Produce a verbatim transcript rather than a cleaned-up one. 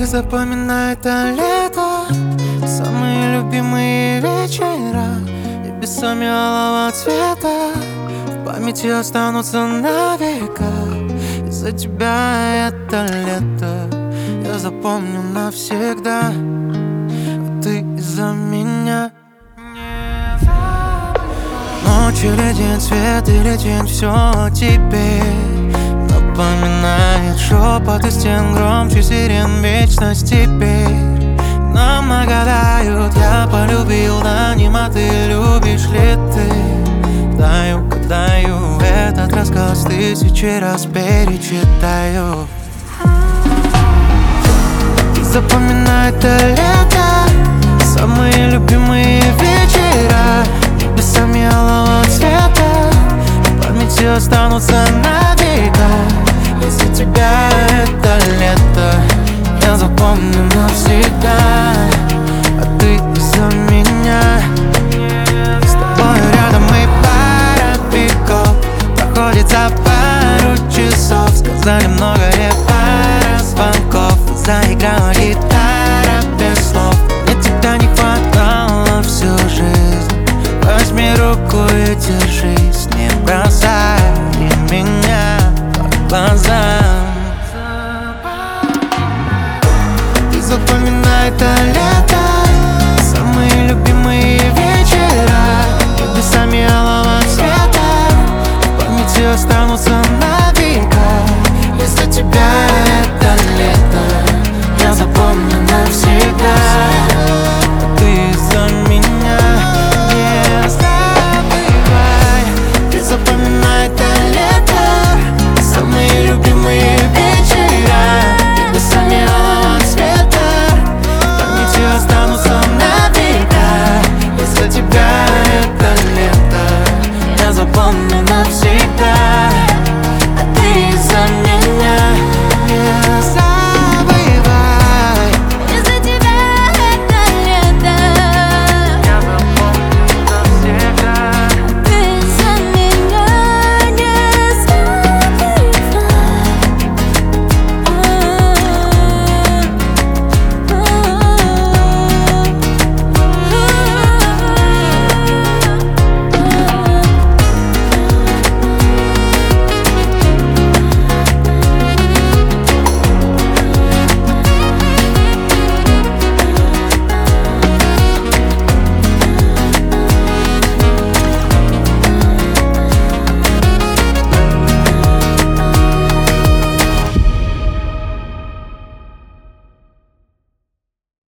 Ты запоминай это лето, самые любимые вечера, и без белого цвета в памяти останутся на века. Из-за тебя это лето я запомню навсегда, а ты из-за меня. Ночь или день, свет или тень, все теперь напоминает шепот из стен, громче сирен, вечность теперь нам нагадают. Я полюбил, да не, а ты любишь ли ты? Даю, даю этот рассказ, тысячи раз перечитаю. Запоминай это лето, самые любимые вечера, без белого цвета в памяти останутся навека. Из-за тебя это лето я запомню навсегда, а ты из-за меня. С тобой рядом и пара веков проходит за пару часов. Сказали много и пара звонков, заиграла гитара без слов. Мне тебя не хватало всю жизнь, возьми руку и держись, не бросай меня в глаза.